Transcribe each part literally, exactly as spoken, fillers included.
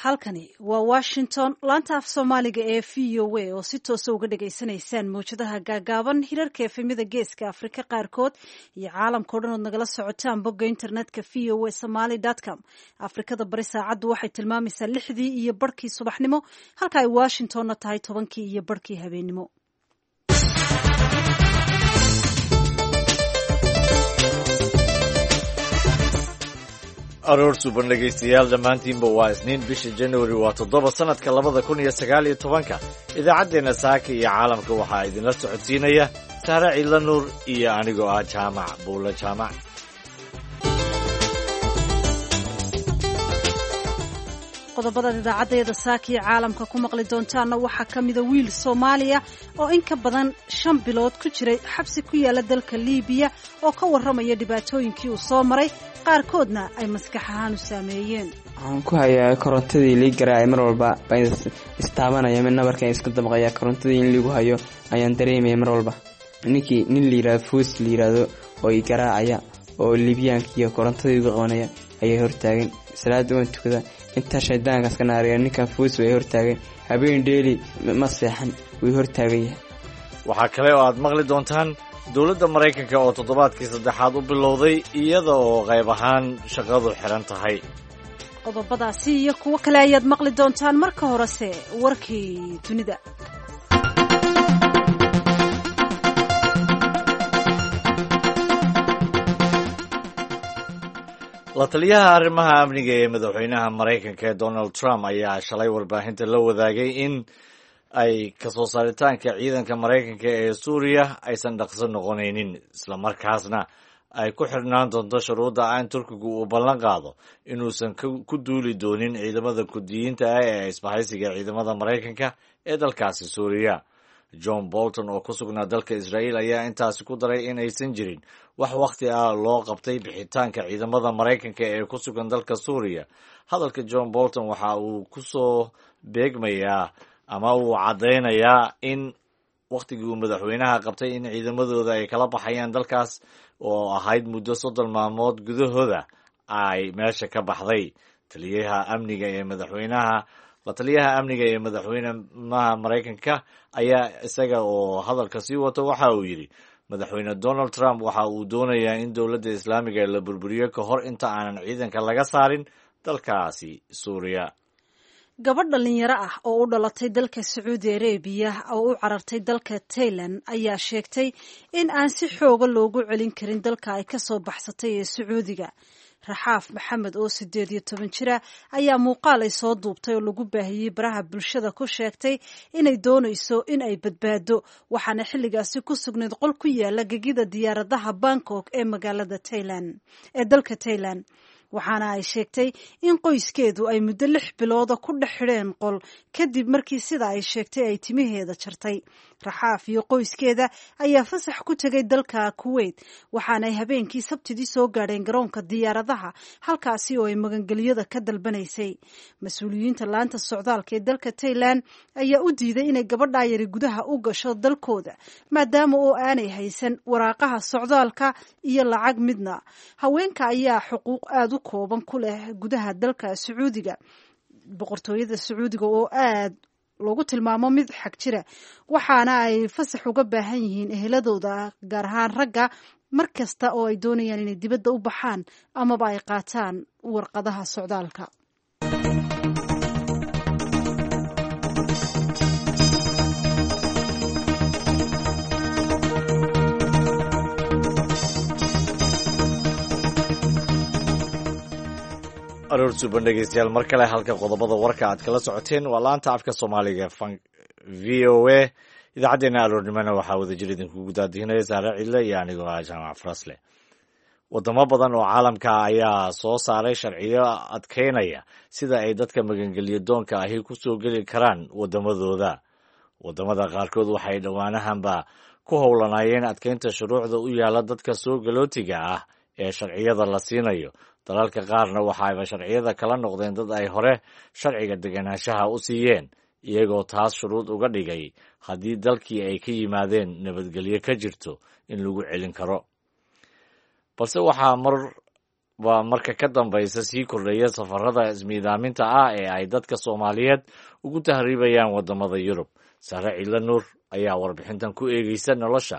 halkani waa Washington laanta af Soomaaliga ee V O A oo si toos ah uga dhageysanaysaan mowjadaha gaagaaban hirarka efemida geeska Afrika qaarkood iyo caalamka oo dhan oo nagala socotaan bogga internetka v o a somali dot com. Afrikada bari saacadu waxay tilmaamaysaa lixdii iyo barkii subaxnimo halka ay Washingtonna tahay tobankii iyo barkii habeenimo. aroor suban dhegaystayaal dhammaantiinba waa isniin bisha januari waa toddoba sanadka labada kun iyo sagaal iyo tobanka idaacaddeenna saaka iyo caalamka waxaa idinla socodsiinaya sahre ciidla nuur iyo anigoo ah jaamac buulla jaamac qodobada idaacaddeeda saaka iyo caalamka ku maqli doontaana waxaa ka mida wiil Soomaaliya oo in ka badan shan bilood ku jiray xabsi ku yaala dalka Liibiya oo ka warramaya dhibaatooyinkii uu soo maray qaarkoodna ay maskax ahaan u saameeyeen. waxaan ku hayaa korontadii la garaacay mar walba baan istaabanaya min nabarkan iska dabqaya korontadii in lagu hayo ayaan dareemay mar walba ninkii nin liiraad fuus liiraado oo i garaacaya oo Liibiyaanka iyo korontadii uga qabanaya ayay hortaagan salaad waan tukada inta shaydaanka ka naariya ninka fuus way hortaagan habeen dheeli ma seexan way hortaagay. waxaa kale oo aad maqli doontaan dowladda Mareykanka oo toddobaadkii saddexaad u bilowday iyada oo qayb ahaan shaqadu xiran tahay. qodobadaasi iyo kuwo kale ayaad maqli doontaan marka horese warkii dunida. la taliyaha arrimaha amniga ee madaxweynaha Mareykanka ee Donald Trump ayaa shalay warbaahinta la wadaagay in ay ka soo saaritaanka ciidanka Mareykanka ee Suuriya aysan dhaqso noqonaynin isla markaasna ay ku xirnaan doonto shuruudda aan Turkigu uu ballan qaado inuusan ku duuli doonin ciidamada Kurdiyiinta ah ee isbahaysiga ciidamada Mareykanka ee dalkaasi Suuriya. John Bolton oo ku sugnaa dalka Israa'iil ayaa intaasi ku daray in aysan jirin wax waqti ah loo qabtay bixitaanka ciidamada Mareykanka ee ku sugan dalka Suuriya. hadalka John Bolton waxa uu ku soo beegmayaa ama uu caddaynayaa in wakhtigii uu madaxweynaha qabtay in ciidamadooda ay kala baxayaan dalkaas oo ahayd muddo soddon maalmood gudahooda ay meesha ka baxday. taliyaha amniga ee madaxweynaha la taliyaha amniga ee madaxweynaha Mareykanka ayaa isaga oo hadalka sii wato waxa uu yidhi madaxweyne Donald Trump waxa uu doonayaa in dowladda Islaamiga la burburiyo ka hor inta aanan ciidanka laga saarin dalkaasi Suuriya. gabadh dhalinyaro ah oo u dhalatay dalka Sacuudi Arabiya oo u carartay dalka Thailand ayaa sheegtay in aan si xooga loogu celin karin dalka ay ka soo baxsatay ee Sacuudiga. Raxaaf Maxamed oo sideed iyo toban jira ayaa muuqaal ay soo duubtay oo lagu baahiyey baraha bulshada ku sheegtay inay doonayso in ay badbaado waxaana xilligaasi ku sugnayd qol ku yaala gegida diyaaradaha Bangkok ee magaalada Thailand ee dalka Thailand. waxaana ay sheegtay in qoyskeedu ay muddo lix bilooda ku dhex xidheen qol kadib markii sida ay sheegtay ay timaheeda jartay. Raxaaf iyo qoyskeeda ayaa fasax ku tegay dalka Kuwait waxaana ay habeenkii Sabtidii soo gaadheen garoonka diyaaradaha halkaasi oo ay magangelyada ka dalbanaysay. mas-uuliyiinta laanta socdaalka ee dalka Thailand ayaa u diiday inay gabadha yari gudaha u gasho dalkooda maadaama oo aanay haysan waraaqaha socdaalka iyo lacag midna. haweenka ayaa xuquuq aad u kooban ku leh gudaha dalka Sacuudiga. boqortooyada Sacuudiga oo aad loogu tilmaamo mid xag jira waxaana ay fasax uga baahan yihiin eheladooda gaar ahaan ragga mar kasta oo ay doonayaan inay dibadda u baxaan amaba ay qaataan warqadaha socdaalka. aroor suban dhegaystayaal mar kale halka qodobada warka aad kala socoteen waa laanta afka Soomaaliga V O A. idaacaddeenna aroornimana waxaa wadajir idinkugu daadihinaya Sahre Ciidle iyo anigoo ah Jaamac Farasle. wadamo badan oo caalamka ayaa soo saaray sharciyo adkeynaya sida ay dadka magangelyo doonka ahi ku soo geli karaan wadamadooda. wadamada qaarkood waxay dhowaanahanba ku howlanayeen adkeynta shuruucda u yaala dadka soo galootiga ah ee sharciyada la siinayo. dalalka qaarna waxayba sharciyada kala noqdeen dad ay hore sharciga deganaanshaha u siiyeen iyagoo taas shuruud uga dhigay haddii dalkii ay ka yimaadeen nabadgelyo ka jirto in lagu celin karo. balse waxaa mar waa marka ka dambaysa sii kordhaya safarada ismiidaaminta ah ee ay dadka Soomaaliyeed ugu tahriibayaan wadamada Yurub. Sare Ciila Nuur ayaa warbixintan ku eegaysa nolosha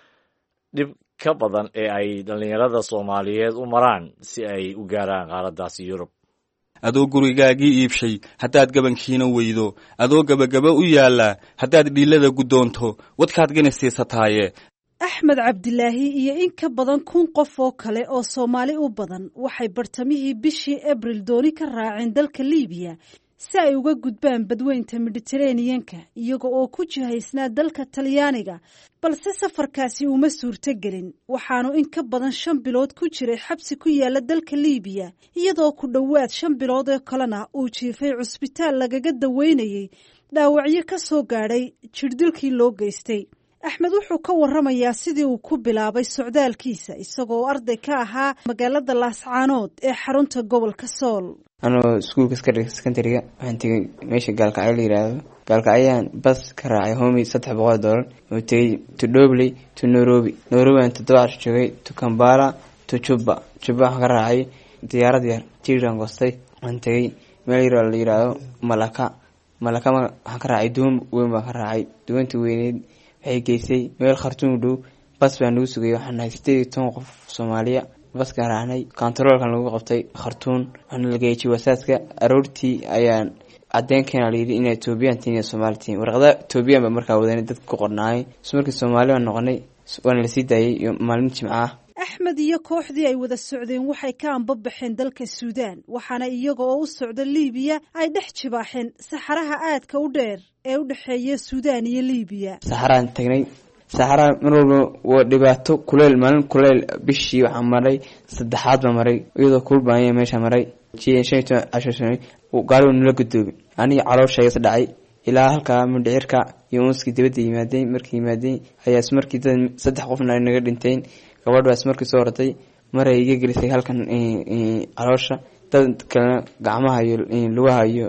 dhib ka badan ee ay dhalinyarada Soomaaliyeed u maraan si ay u gaaraan qaaraddaasi Yurub. adoo gurigaagii iibshay haddaad gabankiina weydo adoo gabagaba u yaala haddaad dhiilada guddoonto wadkaad ganasiisataaye. Axmed Cabdilaahi iyo in ka badan kun qof oo kale oo Soomaali u badan waxay bartamihii bishii Abriil dooni ka raaceen dalka Liibiya si ay uga gudbaan badweynta Mediterranean-ka iyaga oo ku jihaysnaa dalka Talyaaniga, balse safarkaasi uma suurtagelin. waxaanu in ka badan shan bilood ku jiray xabsi ku yaala dalka Liibiya, iyadoo ku dhowaad shan bilood oo kalena uu jiifay cusbitaal lagaga daweynayay dhaawacyo ka soo gaadhay jirdilkii loo geystay. Axmed wuxuu ka warramayaa sidii uu ku bilaabay socdaalkiisa isagoo arday ka ahaa magaalada Laascaanood ee xarunta gobolka Sool. anoo iskuulka secondary-ga waxaan tegay meesha gaalkacyo la yiraahdo. gaalkacyaan bas ka raacay homi saddex boqol dollar oo tegay to Dobley to Nairobi. Nairobi aan toddoba casho joogay, to Kampala to Juba. Juba waxaan ka raacay diyaarad yar tiiraan goostay. waxaan tegay meel yar la yiraahdo Malaka. Malaka waxaan ka raacay doon weyn baan ka raacay. doonta weyneed waxay geysay meel Khartoum dhow. bas baan ugu sugay, waxaan nahay sideed iyo toban qof Soomaaliya. baska raacnay controlkan lagu qabtay Khartoum, waxaan la geeyay wasaaska. aroortii ayaan cadeenkana la yiri in Ethiopia iyo Soomaaliya warqada Ethiopia ba markaa wadanay dad ku qornaay. Markii Soomaaliya aan noqonay waan la sii daayay maalin Jimcaha. Axmed iyo kooxdii ay wada socdeen waxay ka anbabaxeen dalka Suudaan, waxaana iyaga oo u socda Liibiya ay dhex jibaaxeen saxaraha aadka u dheer ee u dhaxeeya Suudaan iyo Liibiya. saxaraan tagnay saxara mar walba waa dhibaato kuleel maalin kuleel bishii waxaan maray saddexaad ba maray iyadoo kul baanay meesha maray jeesheeto ashashay oo gaarigu nala guddoobay aniga calooshayga dhacay ilaa halka mindhicirka iyo uuski dibadda yimaadeen. markii yimaadeen ayaa markii dad saddex qofna naga dhinteen. gabadhaas markii soo orday maray iga gelisay halkan caloosha, dad kale gacmaha iyo lugaha iyo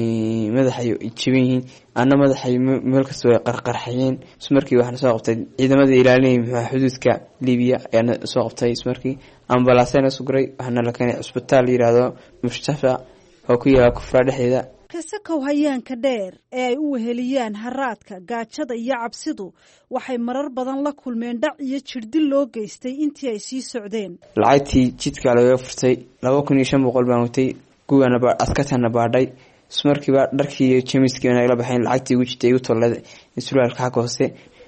madaxa iyo jibin ana madaxa meel kasta way qarqarxayeen. markii waxaan soo qabtay ciidamada ilaalinaya xuduudka Liibiya ayaan soo qabtay. markii ambalaasana soo guray waxaana la keenay isbitaal yiraahdo Mustafa oo ku yaala Kufra dhexdeeda. kasakow hayaanka dheer ee ay u weheliyaan haraadka, gaajada iyo cabsidu waxay marar badan la kulmeen dhac iyo jirdil loo geystay intii ay sii socdeen. lacagtii jidka laga furtay laba kun iyo shan boqol baan watay, kuwana ba askatana baadhay. markiiba dharkii iyo jemiskii ay la baxeen, lacagtii ugu jitay u tolada isbitaalka ka hoose.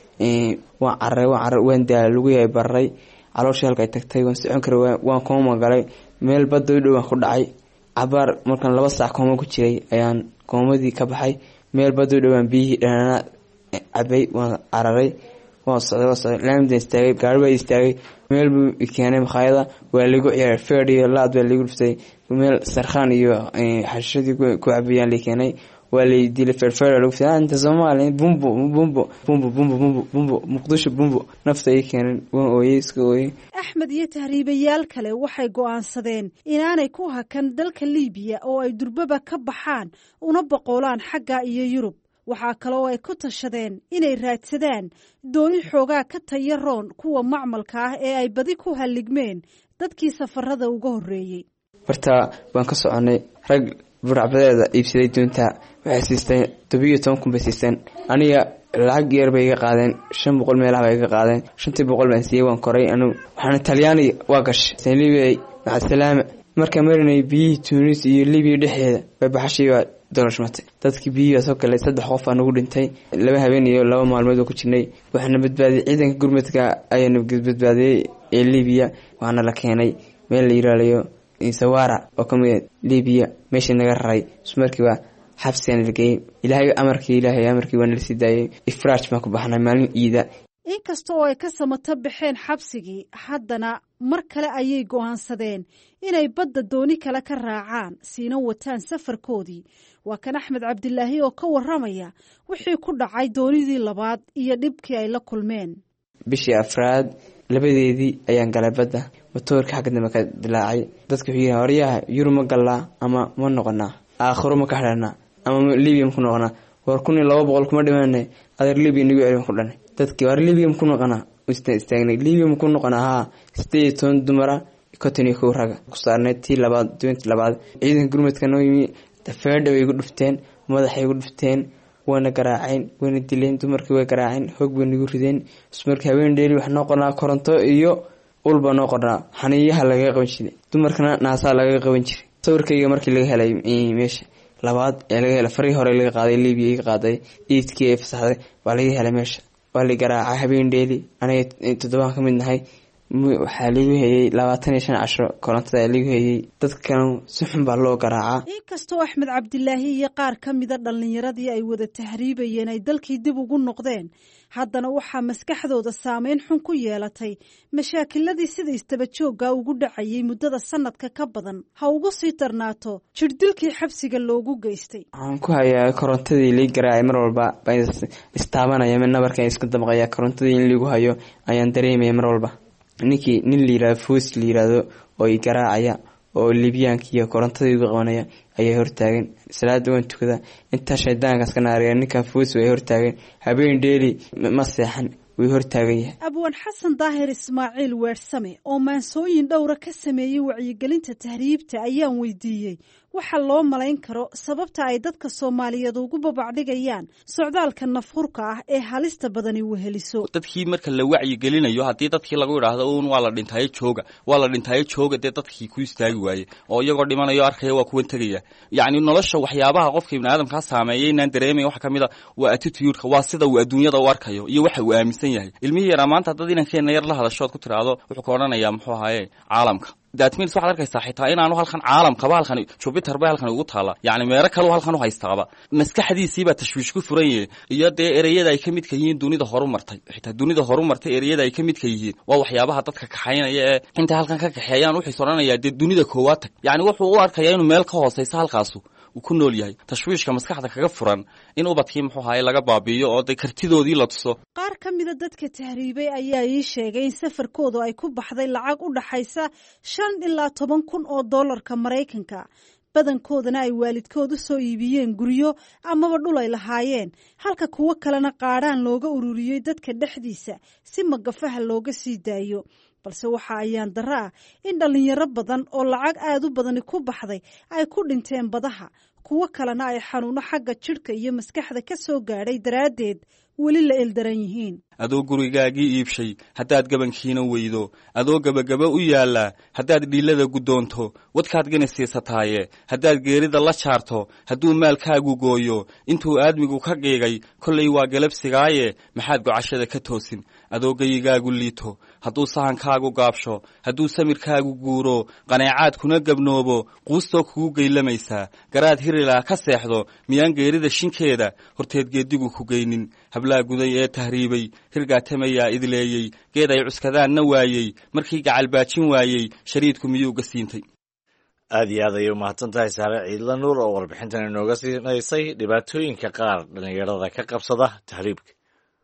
ee waan caray waan caray waan daal lagu yahay baray caloosha halka ay tagtay. waan socon karay waan kooma galay meel badda u dhow ku dhacay. cabaar markaan laba saac kooma ku jiray ayaan koomadii ka baxay. meel badda u dhowaan biyihii dhanana cabay waan cararay waan socday waan socday laamida istaagay gaari baa istaagay meel buu keenay makhaayada waa lagu ciyaaray feeriyo laad baa lagu dhuftay meel sarkhaan iyo xashadii ku cabiyaan la keenay waa la dilay feerfeer lagu fiican inta Soomaali bumbo bumbo bumbo bumbo bumbo bumbo Muqdisho bumbo nafta ay keeneen waan ooyay iska ooyay. Axmed iyo tahriibayaal kale waxay go'aansadeen inaanay ku hakan dalka Liibiya oo ay durbaba ka baxaan una boqolaan xagga iyo Yurub. waxaa kale oo ay ku tashadeen inay raadsadaan dooni xoogaa ka tayaroon kuwa macmalka ah ee ay badi ku haligmeen dadkii safarada uga horeeyay. horta waan ka soconay rag burcbadeeda iibsaday doonta waxay siisteen toban iyo toban kun basiisan. aniga lacag yar bay iga qaadeen shan boqol meelaha bay iga qaadeen shan boqol baan siiyay waan koray anu waxaan Talyaani waa gashay Liibiya maca salaama. marka marinay biyi Tunis iyo Liibiya dhexdeeda bay baxashiyo doorashmatay dadkii biyo soo galay saddex qof aan ugu dhintay laba habeen iyo laba maalmood oo ku jirnay. waxaana badbaadiyay ciidanka gurmadka ayaan badbaadiyay ee Liibiya waxaana la keenay meel la yiraahdo Sawara oo kamid Liibiya meesha naga raray. markiiba xabsiyan lagay ilaahay amarkii ilaahay amarkii waan la sidaayay ifraaj ma ku baxnay maalin iida. inkasta oo ay ka samata baxeen xabsigii haddana mar kale ayay go'aansadeen inay badda dooni kale ka raacaan siina wataan safarkoodii. waa kan Axmed Cabdilaahi oo ka warramaya wixii ku dhacay doonidii labaad iyo dhibkii ay la kulmeen. bishii afraad labadeedii ayaan galay badda motorka xagga dambe ka dilaacay. dadku waxay horyaha Yurub ma galaa ama ma noqonaa aakhiro ma ka xirnaa ama Liibiya ma ku noqonaa war kun iyo laba boqol kuma dhimaanay adeer Liibiya nigu celin ku dhanay. dadkii war Liibiya ma ku noqonaa istaagnay Liibiya ma ku noqonaa ha sideed iyo toban dumara konton iyo kow raga ku saarnay tii labaad twenty labaad ciidanka gurmadka noo yimi feedha way igu dhufteen madaxay igu dhufteen wana garaaceen wana dileen dumarkii way garaaceen hoog bay nagu rideen ismarkii habeen dheeri wax noo qornaa koronto iyo ulba noo qornaa xaniyaha laga qaban jiray dumarkana naasaa laga qaban jiray sawirkayga markii laga helay meesha labaad ee laga helay farii hore laga qaaday Liibiya iga qaaday iidkii ee fasaxday waa laga helay meesha waa la garaacay habeen dheeri aniga todobaan ka mid nahay waxaa lagu hayay labaatan iyo shan casho korontada lagu hayay dadkan si xun baa loo garaacaa inkastoo Axmed Cabdilaahi iyo qaar ka mid ah dhalinyaradii ay wada tahriibayeen ay dalkii dib ugu noqdeen haddana waxaa maskaxdooda saameyn xun ku yeelatay mashaakiladii sida istaba joogga ugu dhacayay muddada sanadka ka badan ha ugu sii darnaato jirdilkii xabsiga loogu geystay waxaan ku hayaa korontadii la garaacay mar walba baan istaabanaya min nabarkan iska damqaya korontadii in lagu hayo ayaan dareemay mar walba ninkii nin la yiraahdo fuus la yiraahdo oo i garaacaya oo Liibiyaanka iyo korontadii ugu qabanaya ayaa hortaagan salaada waan tukada inta shaydaankaas ka naariya ninka fuus way hortaagan habeen dheeri ma seexan way hortaagan yahay abwan xasan daahir ismaaciil weersame oo maansooyin dhowra ka sameeyay wacyigelinta tahriibta ayaan weydiiyey waxa loo malayn karo sababta ay dadka Soomaaliyeed ugu babacdhigayaan socdaalka nafhurka ah ee halista badani weheliso dadkii marka la wacyi gelinayo hadii dadkii lagu yiraahdo uun waa la dhintay jooga waa la dhintay jooga dadkii ku istaagi waayay oo iyagoo dhimanayo arkay waa kuwan tagaya yaani nolosha waxyaabaha qofka ibn aadamka saameeyay inaan dareemay waxa kamid ah waa attitude-ka waa sida uu adduunyada u arkayo iyo waxa uu aaminsan yahay ilmihii yar maanta dad inankeena yar la hadashood ku tiraado wuxuu ka oranayaa muxuu ahaayay caalamka that means waxaad arkaysaa xitaa inaanu halkan caalamkaba halkan Jupiter ba halkan ugu taala yaani meero kale halkan u haystaaba maskaxdiisii ba tashwiish ku furan yahay iyo dee ereyada ay kamid ka yihiin dunida horumartay xitaa dunida horumartay ereyada ay kamid ka yihiin waa waxyaabaha dadka kaxaynaya ee inta halkan ka kaxeeyaan wuxuu soranaya dee dunida koowaad yaani wuxuu u arkayaa inuu meel ka hooseysa halkaas uu ku nool yahay tashwiishka maskaxda kaga furan in ubadkii muxuu ahaayay laga baabiyo oo de kartidoodii la tuso qaar ka mid ah dadka tahriibay ayaa ii sheegay in safarkoodu ay ku baxday lacag u dhaxaysa shan ilaa toban kun oo dollarka Mareykanka badankoodana ay waalidkoodu soo iibiyeen guryo amaba dhul ay lahaayeen halka kuwa kalena qaadhaan looga ururiyay dadka dhexdiisa si magafaha looga sii daayo balse waxa ayaan daraa in dhalinyaro badan oo lacag aad u badan ku baxday ay ku dhinteen badaha kuwa kalena ay xanuuno xagga jirka iyo maskaxda ka soo gaaray daraadeed wali la eldaran yihiin adoo gurigaagii iibshay hadaad gabankiina weydo adoo gabagaba u yaala hadaad dhiilada gudoonto wadkaad ganacsiisataaye hadaad geerida la jaarto haduu maalkaagu gooyo intuu aadmigu ka qiigay kulay waa galabsigaaye maxaad gocashada ka toosin adoo gayigaagu liito haduu sahankaagu gaabsho haduu samirkaagu guuro qanaacaad kuna gabnoobo quusto kugu geylamaysa garaad hirila ka seexdo miyaan geerida shinkeeda horteed geedigu ku geynin hablaa guday ee tahriibay hirgaatamaya idleeyay geed ay cuskadaanna waayay markii gacal baajin waayay shariidku miyuu gasiintay aad iyo aad ayay u mahadsantahay Saare Ciidla Nuur oo warbixintan inooga siinaysay dhibaatooyinka qaar dhalinyarada ka qabsada tahriibka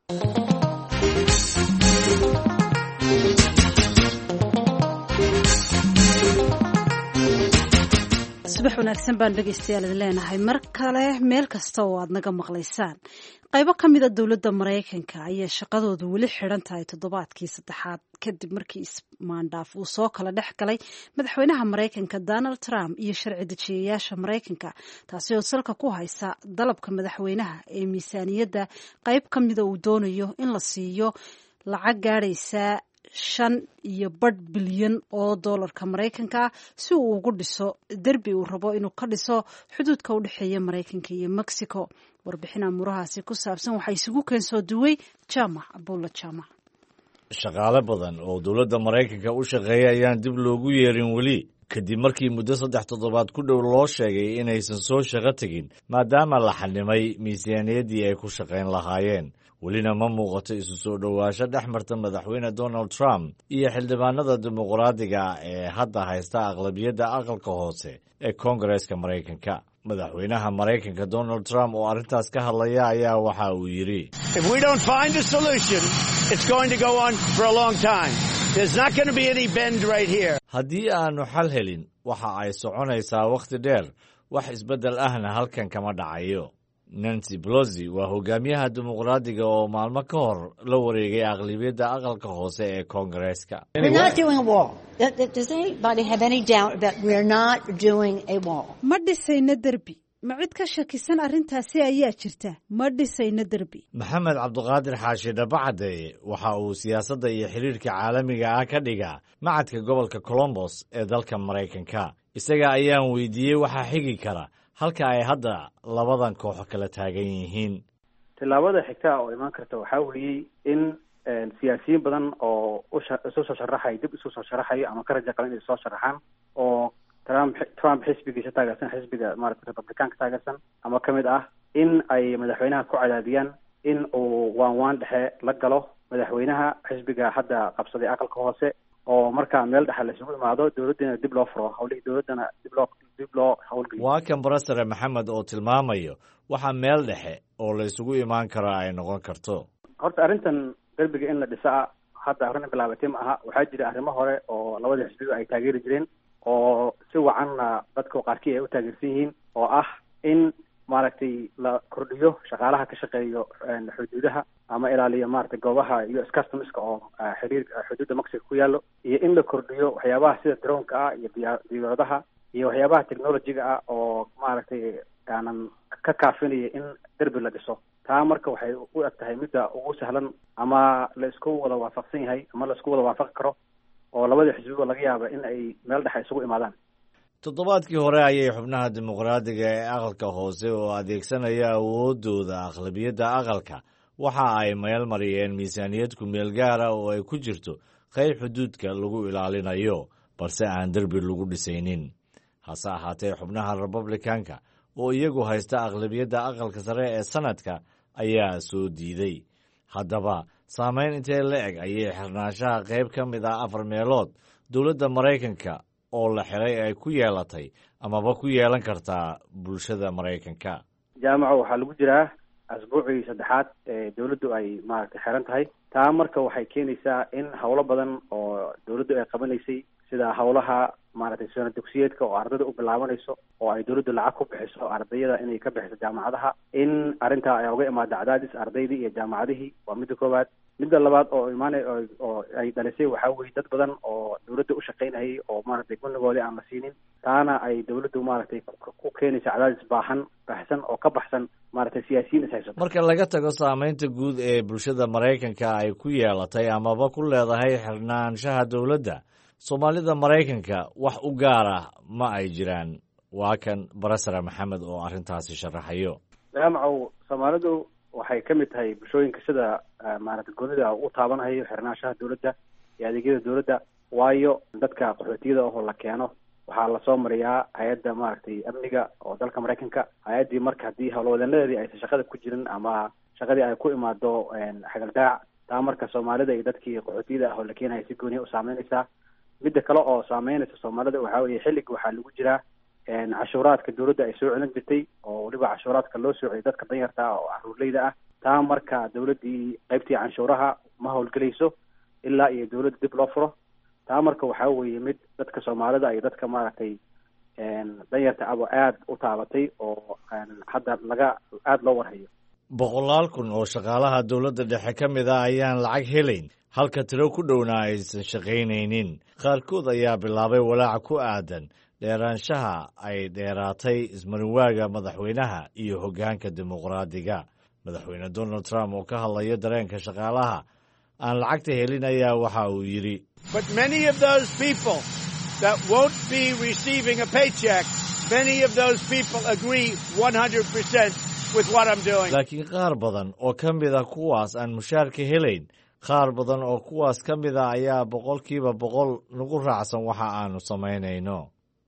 subax wanaagsan baan dhageystayaal idin leenahay mar kale meel kasta oo aad naga maqlaysaan qaybo ka mid a dowladda Mareykanka ayaa shaqadoodu weli xiran tahay toddobaadkii saddexaad kadib markii ismaandhaaf uu soo kala dhex galay madaxweynaha Mareykanka Donald Trump iyo sharci dejiyayaasha Mareykanka taasi oo salka ku haysa dalabka madaxweynaha ee miisaaniyadda qayb ka mid a uu doonayo in la siiyo lacag gaadhaysa shan iyo badh bilyan oo doolarka Mareykanka si uu ugu dhiso derbi uu rabo inuu ka dhiso xuduudka u dhexeeya Mareykanka iyo Mexico warbixin amurahaasi ku saabsan waxa isugu keen soo duway Jamac Abdullah Jamac shaqaale badan oo dowladda Mareykanka u shaqeeya ayaan dib loogu yeerin weli kadib markii muddo saddex toddobaad ku dhow loo sheegay inaysan soo shaqo tegin maadaama la xanimay miisaaniyaddii ay ku shaqayn lahaayeen welina ma muuqato isu soo dhowaasho dhex marta madaxweyne Donald Trump iyo xildhibaanada dimuqraadiga ee hadda haysta aqlabiyadda aqalka hoose ee Koongareeska Mareykanka madaxweynaha Mareykanka Donald Trump oo arrintaas ka hadlaya ayaa waxa uu yiri If we don't find a solution it's going to go on for a long time there's not going to be any bend right here haddii aanu xal helin waxa ay soconaysaa waqti dheer wax isbedel ahna halkan kama dhacayo nancy pelosi waa hogaamiyaha dimuqraadiga oo maalmo ka hor la wareegay aqlabiyadda aqalka hoose ee koongareeska. ma dhisayno derbi. ma cid ka shakisan arrintaasi ayaa jirta. ma dhisayno derbi. maxamed cabdiqaadir xaashi dhabacade waxa uu siyaasadda iyo xiriirka caalamiga ah ka dhigaa macadka gobolka colombos ee dalka maraykanka. isaga ayaan weydiiyey waxaa xigi kara halka ay hadda labadan kooxo kala taagan yihiin. tillaabada xigta oo imaan karta waxaa weeyey in siyaasiyiin badan oo isu soo sharaxay dib isu soo sharaxayo ama ka raja qaban inay soo sharaxaan oo trump trump xisbigiisa taageersan xisbiga maaragtay republicaanka taageersan ama ka mid ah in ay madaxweynaha ku cadaadiyaan in uu waan waan dhexe la galo madaxweynaha xisbiga hadda qabsaday aqalka hoose oo markaa meel dhexa la isugu imaado dowladdana dib loo furo hawlihii dowladdana dib loo dib loo hawlgeliyo. waa kan barasare maxamed oo tilmaamayo waxa meel dhexe oo la isugu imaan karo ay noqon karto. horta arrintan derbiga in la dhisaa hadda arrin bilaabatay ma aha. waxaa jira arrimo hore oo labada xisbiga ay taageeri jireen oo si wacanna dadka qaarkii ay u taageersan yihiin oo ah in maaragtay la kordhiyo shaqaalaha ka shaqeeyo xuduudaha ama ilaaliyo maaragtay goobaha iyo customiska oo xiriir xuduudda mexico ku yaallo iyo in la kordhiyo waxyaabaha sida droonka ah iyo diya diyaaradaha iyo waxyaabaha technologiga ah oo maaragtay aanan ka kaafinaya in derbi la dhiso. taa marka waxay u eg tahay midda ugu sahlan ama la isku wada waafaqsan yahay ama la isku wada waafaqi karo oo labada xisbiba laga yaaba in ay meel dhexa isugu imaadaan. toddobaadkii hore ayay xubnaha dimuqraadiga ee aqalka hoose oo adeegsanaya awoodooda aqlabiyadda aqalka waxa ay meel mariyeen miisaaniyad ku-meel gaara oo ay ku jirto qayb xuduudka lagu ilaalinayo balse aan derbi lagu dhisaynin. hase ahaatee xubnaha republicanka oo iyagu haysta aqlabiyadda aqalka sare ee sanadka ayaa soo diiday. haddaba saamayn intee la eg ayay xirnaanshaha qayb ka mid ah afar meelood dowladda maraykanka oo la xiray ay ku yeelatay amaba ku yeelan kartaa bulshada maraykanka. jaamaco waxaa lagu jiraa asbuucii saddexaad ee dowladdu ay maaragtay xiran tahay. taa marka waxay keenaysaa in howlo badan oo dowladdu ay qabanaysay sida howlaha maaragtay sano dugsiyeedka oo ardayda u bilaabanayso oo ay dowladdu lacag ku bixiso ardayada inay ka bixiso jaamacadaha in arrintaa ay uga imaado cadaadis ardaydii iyo jaamacadihii waa midda koowaad. midda labaad oo imaanay oo ay dhalisay waxaa weye dad badan oo dowladda u shaqaynayay oo maaragtay gunigoodii aan la siinin. taana ay dowladdu maaragtay ku keenaysa cadaadis baahan baxsan oo ka baxsan maaragtay siyaasiyiin is haysato. marka laga tago saamaynta guud ee bulshada maraykanka ay ku yeelatay amaba ku leedahay xirnaanshaha dowladda, soomaalida maraykanka wax u gaar ah ma ay jiraan. waa kan barasare maxamed oo arrintaasi sharaxayo. jaamacow soomaalidu waxay ka mid tahay bulshooyinka sida maaragtay goonida u taabanayo xirnaanshaha dowladda iyo adeegyada dowladda. waayo dadka qaxootiyada ahoo la keeno waxaa lasoo mariyaa hay-adda maaragtay amniga oo dalka maraykanka. hay-addii marka haddii howlwadanadeedii aysan shaqada ku jirin ama shaqadii ay ku imaado xagaldaac, taa marka soomaalida iyo dadkii qaxootiyada ahoo la keenaya si gooniya u saameynaysaa. midda kale oo saameynaysa soomaalida waxaa weeye xilliga waxaa lagu jiraa cashuuraadka dowladda ay soo celin jirtay oo weliba cashuuraadka loo soociyay dadka danyarta ah oo caruurleyda ah. taa marka dowladdii qaybtii canshuuraha ma howlgelayso ilaa iyo dowladda dib loo furo. taa marka waxaa weeye mid dadka soomaalida iyo dadka maaragtay danyarta aba aada u taabatay oo hadda laga aada loo warhayo. boqolaal kun oo shaqaalaha dowladda dhexe ka mid ah ayaan lacag helayn halka tiro ku dhowna aysan shaqaynaynin. qaarkood ayaa bilaabay walaaca ku aadan dheeraanshaha ay dheeraatay ismarinwaaga madaxweynaha iyo hoggaanka dimuqraadiga. madaxweyne donald trump oo ka hadlaya dareenka shaqaalaha aan lacagta helin ayaa waxa uu yidhi But many of those people that won't be receiving a paycheck, many of those people agree one hundred percent with what I'm doing. laakiin qaar badan oo ka mid a kuwaas aan mushaarka helayn, qaar badan oo kuwaas ka mid a ayaa boqolkiiba boqol nagu raacsan waxa aanu samaynayno.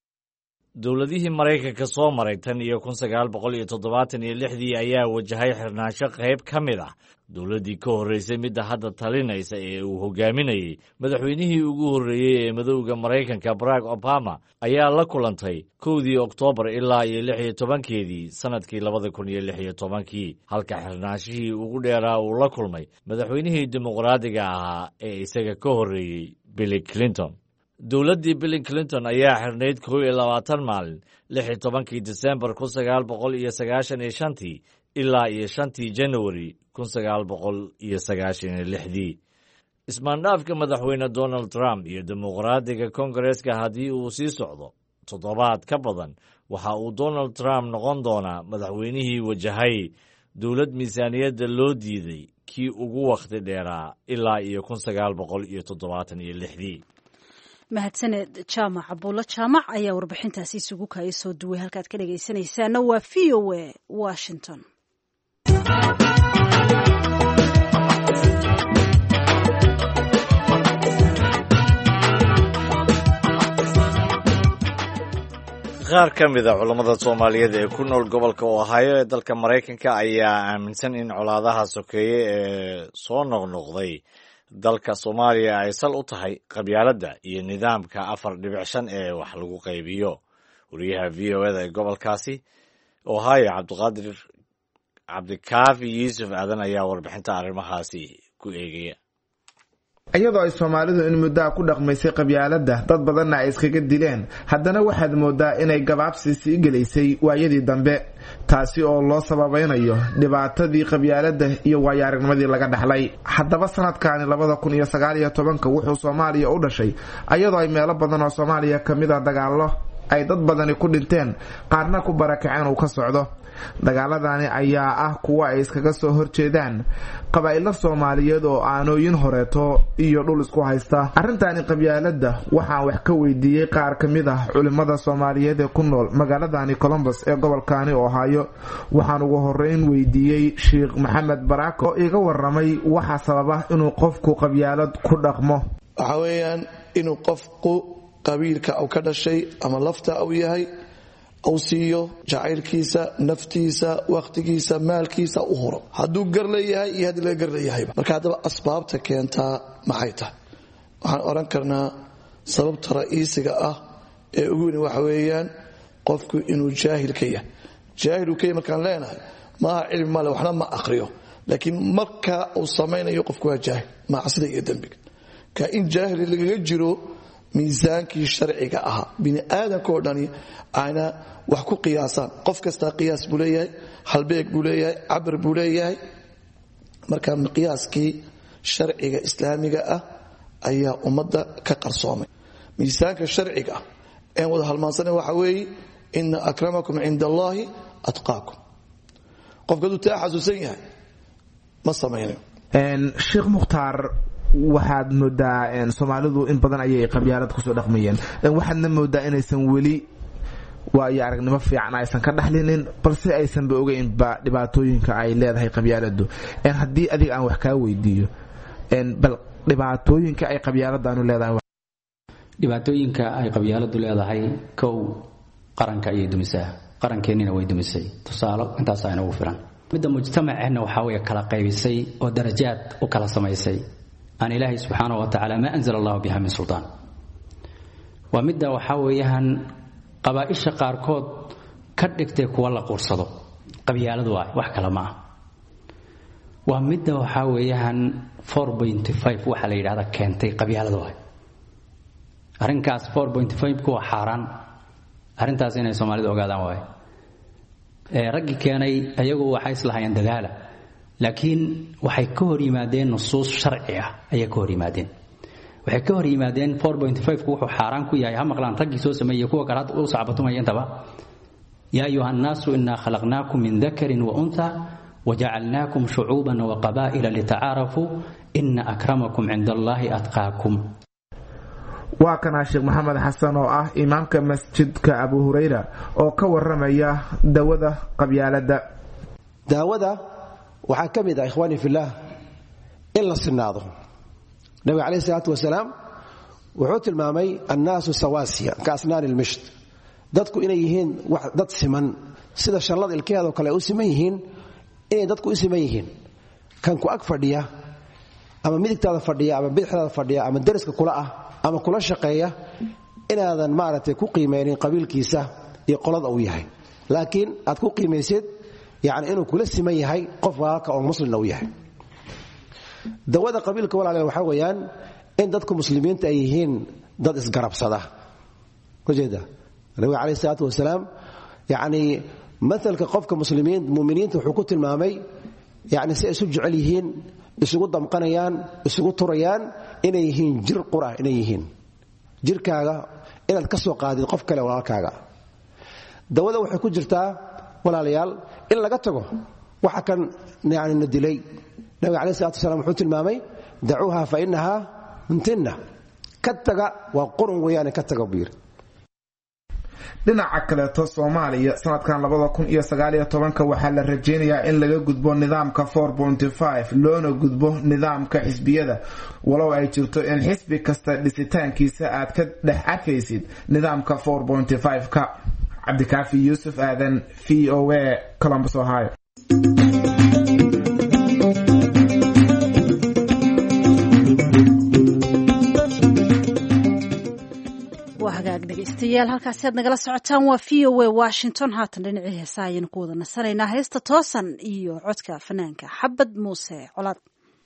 dowladihii maraykanka soo maray tan iyo kun sagaal boqol iyo toddobaatan iyo lixdii ayaa wajahay xirnaansho qayb ka mid ah dowladdii ka horreysay midda hadda talinaysa ee uu hogaaminayey madaxweynihii ugu horreeyey ee madowga maraykanka barack obama ayaa la kulantay kowdii oktoobar ilaa iyo lix iyo tobankeedii sannadkii labada kun iyo lix iyo tobankii halka xirnaanshihii ugu dheeraa uu la kulmay madaxweynihii dimuqraadiga ahaa ee isaga ka horreeyey billy clinton. dowladdii bill clinton ayaa xirnayd kow iyo labaatan maalin lix iyo tobankii disembar kun sagaal boqol iyo sagaashan iyo shantii ilaa iyo shantii januari kun sagaal boqol iyo sagaashan iyo lixdii ismaandhaafka madaxweyne donald trump iyo dimuqraadiga kongareska haddii uu sii socdo toddobaad ka badan waxa uu donald trump noqon doonaa madaxweynihii wajahay dowlad miisaaniyadda loo diiday kii ugu wakhti dheeraa ilaa iyo kun sagaal boqol iyo toddobaatan iyo lixdii mahadsaned jaamac abuulo jaamac ayaa warbixintaasi isugu kaaya soo duway halkaad ka dhegaysanaysaana waa v o a washington. qaar ka mid a culammada soomaaliyeed ee ku nool gobolka ohio ee dalka maraykanka ayaa aaminsan in colaadaha sokeeye ee soo noqnoqday dalka soomaaliya ay sal u tahay qabyaaladda iyo nidaamka afar dhibic shan ee wax lagu qaybiyo. wariyaha v o eda ee gobolkaasi ohio cabdiqaadir cabdikaafi yuusuf aadan ayaa warbixinta arrimahaasi ku eegaya. iyadoo ay soomaalidu in muddaa ku dhaqmaysay qabyaaladda dad badanna ay iskaga dileen haddana waxaad moodaa inay gabaabsi sii gelaysay waayadii dambe taasi oo loo sababaynayo dhibaatadii qabyaaladda iyo waayo-aragnimadii laga dhaxlay. haddaba sanadkaani labada kun iyo sagaal iyo tobanka wuxuu soomaaliya u dhashay iyadoo ay meelo badan oo soomaaliya ka mid a dagaallo ay dad badani ku dhinteen qaarna ku barakaceen uu ka socdo. dagaaladani ayaa ah kuwa ay iskaga soo horjeedaan qabaa'ilo soomaaliyeed oo aanooyin horeeto iyo dhul isku haysta. arrintaani qabyaaladda waxaan wax ka weydiiyey qaar ka mid ah culimmada soomaaliyeed ee ku nool magaaladani columbus ee gobolkaani ohio. waxaan ugu horeyn weydiiyey sheekh maxamed baraako oo iga waramay waxa sababa inuu qofku qabyaalad ku dhaqmo. waxa weeyaan inuu qofku qabiilka uu ka dhashay ama lafta uu yahay uu siiyo jacaylkiisa, naftiisa, wakhtigiisa, maalkiisa u huro, hadduu gar leeyahay iyo haddii laga gar leeyahayba. marka haddaba asbaabta keentaa maxay tahay? waxaan odhan karnaa sababta ra'iisiga ah ee ugu weyn waxa weeyaan qofku inuu jaahil ka yahay. jaahil uu ka yahay markaan leenahay maaha cilmi male, waxna ma akhriyo, laakiin marka uu samaynayo qofku waa jaahil, macsida iyo dembiga. ka in jaahil lagaga jiro miisaankii sharciga ahaa bini aadamka oo dhani ayna wax ku qiyaasaan. qof kastaa qiyaas buu leeyahay, halbeeg buu leeyahay, cabir buu leeyahay. marka miqyaaskii sharciga islaamiga ah ayaa ummadda ka qarsoomay. miisaanka sharciga ah een wada halmaansana waxa weeye ina akramakum cinda allaahi atqaakum. qofka hadduu taa xasuusan yahay ma samaynayo. sheekh mukhtaar, waxaad moodaa soomaalidu in badan ayay qabyaalad kusoo dhaqmayeen, waxaadna moodaa inaysan weli waayo aragnimo fiican aysan ka dhaxlinin, balse aysanba ogeynba dhibaatooyinka ay leedahay qabyaaladu. haddii adiga aan wax kaa weydiiyo bal dhibaatooyinka ay qabyaaladaanu leedahay. dhibaatooyinka ay qabyaaladu leedahay kow, qaranka ayay dumisaa, qarankeenina way dumisay. tusaalo intaasaa inagu filan. midda mujtamaceenna waxaa way kala qaybisay oo darajaad u kala samaysay aan ilaahay subxaanahu wa tacaala maa anzala allahu biha min sultaan. waa midda waxaa weeyaan qabaa'isha qaarkood ka dhigtay kuwa la quursado. qabyaaladu waay, wax kale ma ah. waa midda waxaa weeyaan four point five waxa la yidhahda keentay qabyaaladu waay. arrinkaas four point five ku waa xaaraan. arrintaas inay soomaalidu ogaadaan waay. raggii keenay ayagu waxay islahayeen dadaala, laakiin waxay ka hor yimaadeen nusuus sharci ah ayay ka hor yimaadeen. waxay ka hor yimaadeen four point five ku wuxuu xaaraan ku yahay ha maqlaan raggii soo sameeyay kuwa kale hadda u sacbatumaya intaba. yaa ayuha nnaasu innaa khalaqnaakum min dakarin wa untha wajacalnaakum shucuuban wa qabaa'ila litacaarafuu ina akramakum cinda allaahi atqaakum. waa kanaa sheekh maxamed xasan oo ah imaamka masjidka abu hurayra oo ka waramaya dawada qabyaaladda. daawada waxaa ka mid ah ikhwaani fillaah in la sinaado. nabiga calayhi salaatu wasalaam wuxuu tilmaamay annaasu sawaasiya ka asnaani ilmisht. dadku inay yihiin dad siman sida shallada ilkeedoo kale u siman yihiin, inay dadku u siman yihiin. kan ku ag fadhiya ama midigtaada fadhiya ama bidixdaada fadhiya ama deriska kula ah ama kula shaqeeya inaadan maaragtay ku qiimaynin qabiilkiisa iyo qolada uu yahay, laakiin aad ku qiimaysid yani inuu kula siman yahay qof walaalka oo muslimna uu yahay. dawada qabiilka walaalayaal waxaa weeyaan in dadku muslimiinta ay yihiin dad isgarabsada ujeeda nabiga calayhi salaatu wasalaam yacni matalka qofka muslimiin muuminiinta wuxuu ku tilmaamay yacni si ay isu jecel yihiin isugu damqanayaan isugu turayaan inay yihiin jir qura inay yihiin jirkaaga inaad ka soo qaadid qof kale walaalkaaga dawada waxay ku jirtaa walaalayaal in laga tago waxa kan yani na dilay nabiga calayhi salaatu wasalaam wuxuu tilmaamay dacuuha fa inaha muntinna ka taga waa qurun weeyaane ka taga buu yidhi dhinaca kaleeto soomaaliya sanadkan labada kun iyo sagaal iyo tobanka waxaa la rajeynayaa in laga gudbo nidaamka four point five loona gudbo nidaamka xisbiyada walow ay jirto in xisbi kasta dhisitaankiisa aad ka dhex arkaysid nidaamka four point five ka cabdikaafi yuusuf aadan v o a Columbus Ohio. dhegeystayaal halkaasi aad nagala socotaan waa v o a Washington. haatan dhinacii heesaha ayaynu ku wada nasanaynaa heesta toosan iyo codka fanaanka xabad muuse colaad.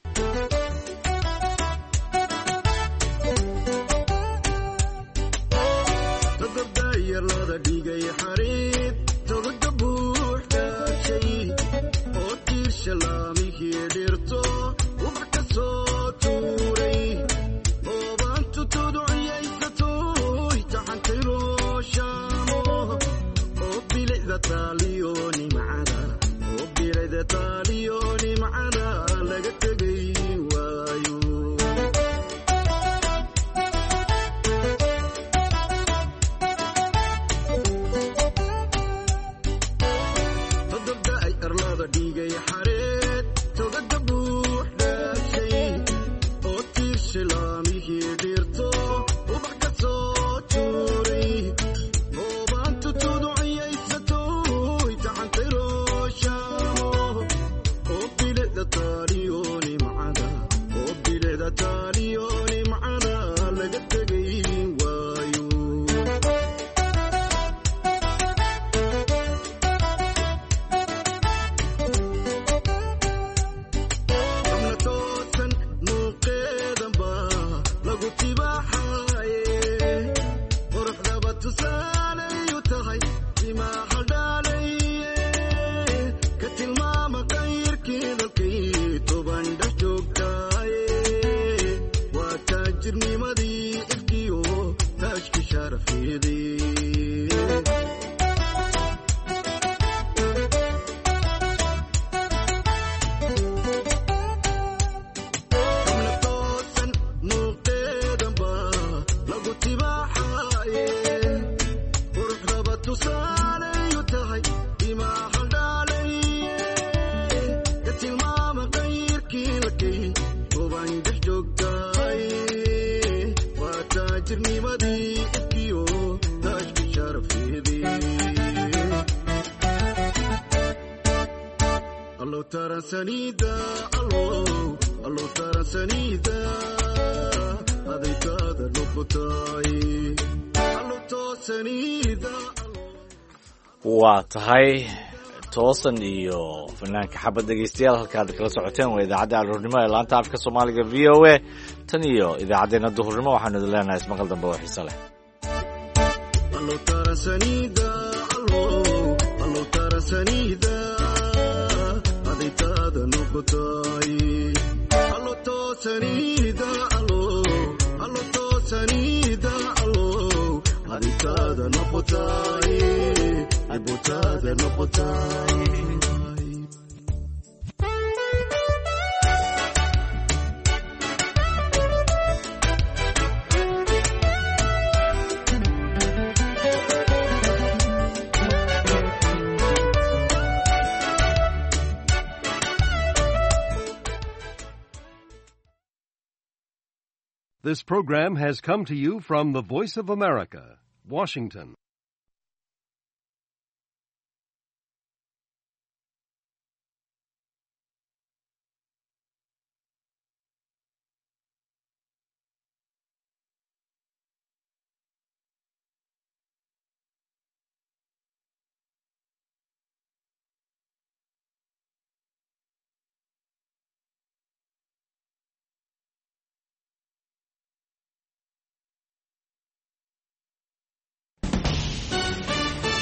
waa tahay toosan iyo fanaanka xabad dhegeystayaal halkaad kala socoteen waa idaacadda aroornimo ee laanta afka Soomaaliga V O A tan iyo idaacadeena duhurnimo waxaanu idin leenahay ismaqal dambe oo xiiso leh. allo tarasanida allo allo tarasanida adaytada noqotay allo toosanida allo allo toosanida allo adaytada noqotay Abutada no potai. This program has come to you from the Voice of America, Washington.